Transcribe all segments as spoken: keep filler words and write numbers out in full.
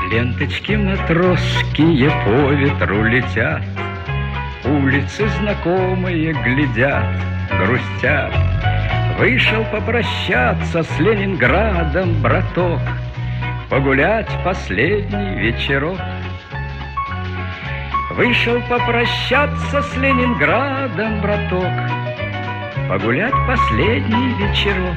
Ленточки матросские по ветру летят, улицы знакомые глядят, грустят. Вышел попрощаться с Ленинградом, браток, погулять последний вечерок. Вышел попрощаться с Ленинградом, браток, погулять последний вечерок.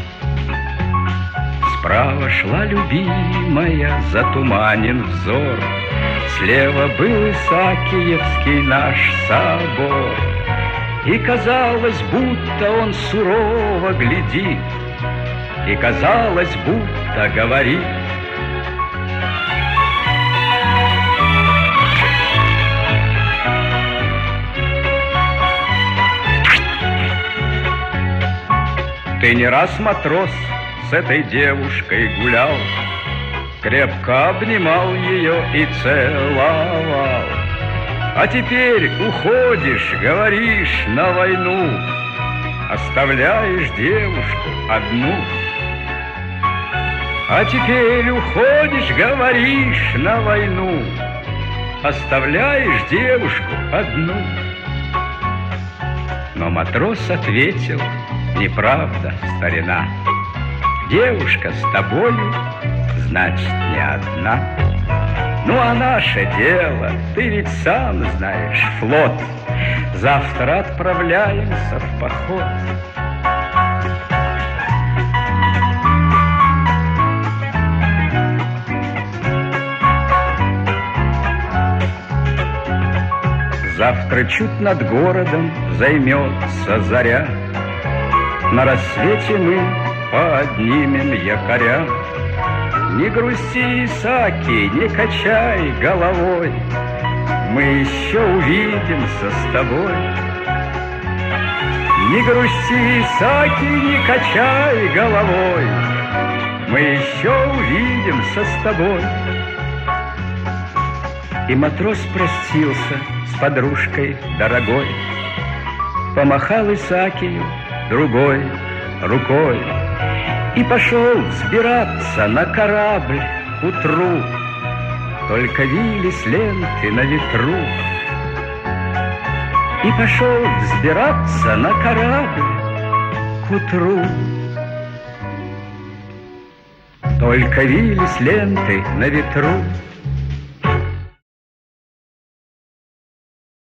Справа шла любимая, затуманен взор, слева был Исаакиевский наш собор. И казалось, будто он сурово глядит, и казалось, будто говорит: ты не раз, матрос, с этой девушкой гулял, крепко обнимал ее и целовал. А теперь уходишь, говоришь, на войну, оставляешь девушку одну. А теперь уходишь, говоришь, на войну, оставляешь девушку одну. Но матрос ответил: неправда, старина, девушка с тобою, значит, не одна. Ну, а наше дело, ты ведь сам знаешь, флот. Завтра отправляемся в поход. Завтра чуть над городом займется заря, на рассвете мы поднимем якоря. Не грусти, Исаки, не качай головой, мы еще увидимся с тобой. Не грусти, Исаки, не качай головой, мы еще увидимся с тобой. И матрос простился с подружкой дорогой, помахал Исаакию другой рукой и пошел взбираться на корабль к утру. Только вились ленты на ветру. И пошел взбираться на корабль к утру. Только вились ленты на ветру.